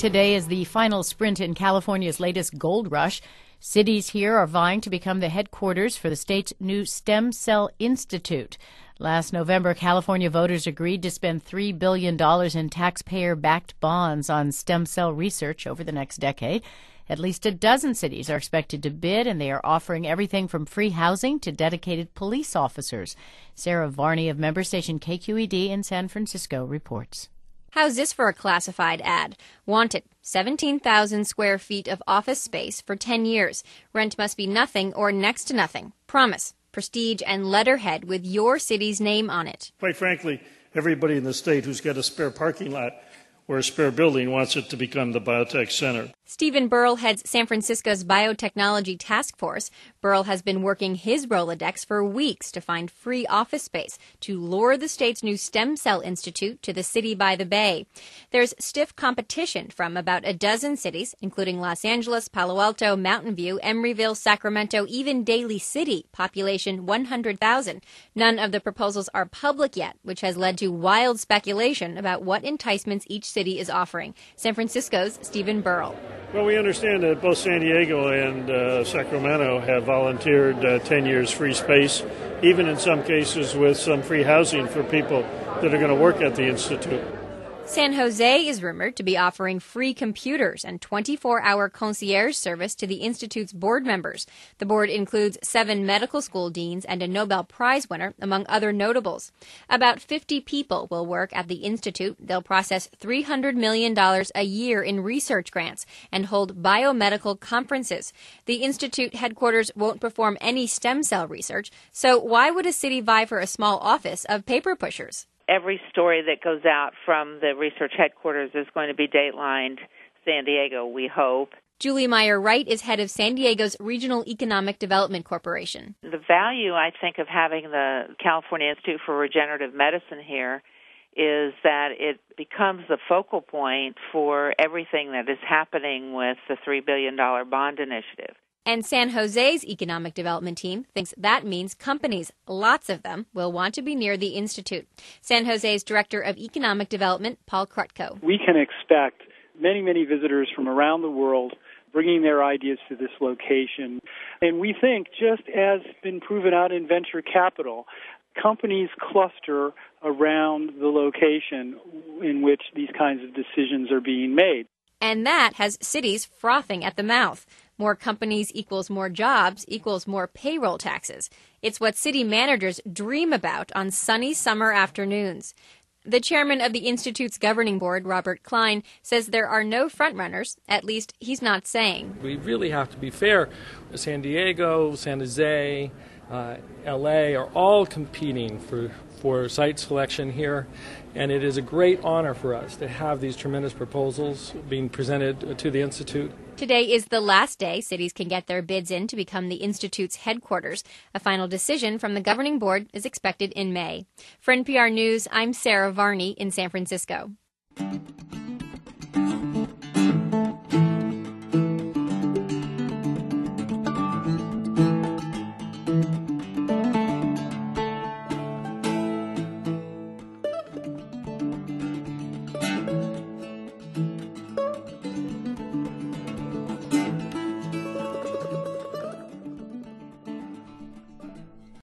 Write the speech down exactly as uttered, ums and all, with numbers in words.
Today is the final sprint in California's latest gold rush. Cities here are vying to become the headquarters for the state's new Stem Cell Institute. Last November, California voters agreed to spend three billion dollars in taxpayer-backed bonds on stem cell research over the next decade. At least a dozen cities are expected to bid, and they are offering everything from free housing to dedicated police officers. Sarah Varney of member station K Q E D in San Francisco reports. How's this for a classified ad? Wanted, seventeen thousand square feet of office space for ten years. Rent must be nothing or next to nothing. Promise, prestige, and letterhead with your city's name on it. Quite frankly, everybody in the state who's got a spare parking lot or a spare building wants it to become the biotech center. Stephen Burrell heads San Francisco's biotechnology task force. Burrell has been working his Rolodex for weeks to find free office space to lure the state's new Stem Cell Institute to the city by the bay. There's stiff competition from about a dozen cities, including Los Angeles, Palo Alto, Mountain View, Emeryville, Sacramento, even Daly City, population one hundred thousand. None of the proposals are public yet, which has led to wild speculation about what enticements each city is offering. San Francisco's Stephen Burrell. Well, we understand that both San Diego and uh, Sacramento have volunteered uh, ten years free space, even in some cases with some free housing for people that are going to work at the Institute. San Jose is rumored to be offering free computers and twenty-four hour concierge service to the Institute's board members. The board includes seven medical school deans and a Nobel Prize winner, among other notables. About fifty people will work at the Institute. They'll process three hundred million dollars a year in research grants and hold biomedical conferences. The Institute headquarters won't perform any stem cell research, so why would a city vie for a small office of paper pushers? Every story that goes out from the research headquarters is going to be datelined San Diego, we hope. Julie Meyer-Wright is head of San Diego's Regional Economic Development Corporation. The value, I think, of having the California Institute for Regenerative Medicine here is that it becomes the focal point for everything that is happening with the three billion dollars bond initiative. And San Jose's economic development team thinks that means companies, lots of them, will want to be near the Institute. San Jose's Director of Economic Development, Paul Krutko. We can expect many, many visitors from around the world bringing their ideas to this location. And we think, just as been proven out in venture capital, companies cluster around the location in which these kinds of decisions are being made. And that has cities frothing at the mouth. More companies equals more jobs equals more payroll taxes. It's what city managers dream about on sunny summer afternoons. The chairman of the Institute's governing board, Robert Klein, says there are no frontrunners. At least he's not saying. We really have to be fair. San Diego, San Jose, uh, L A are all competing for, for site selection here. And it is a great honor for us to have these tremendous proposals being presented to the Institute. Today is the last day cities can get their bids in to become the Institute's headquarters. A final decision from the governing board is expected in May. For N P R News, I'm Sarah Varney in San Francisco.